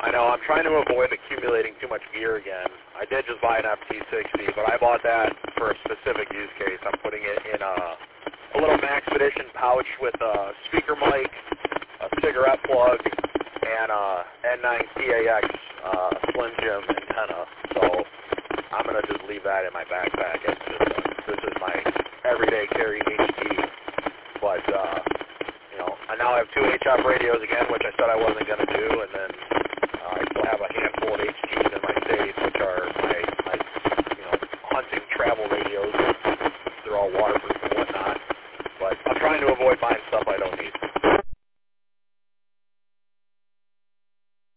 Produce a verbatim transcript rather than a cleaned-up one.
I know. I'm trying to avoid accumulating too much gear again. I did just buy an F T sixty, but I bought that for a specific use case. I'm putting it in a, a little Maxpedition pouch with a speaker mic, a cigarette plug, and a N nine T A X uh, Slim Jim antenna. So I'm going to just leave that in my backpack. It's just a, this is my everyday carry H D. But, uh, you know, I now have two H F radios again, which I said I wasn't going to do, and then uh, I still have a handful of H Gs in my safe, which are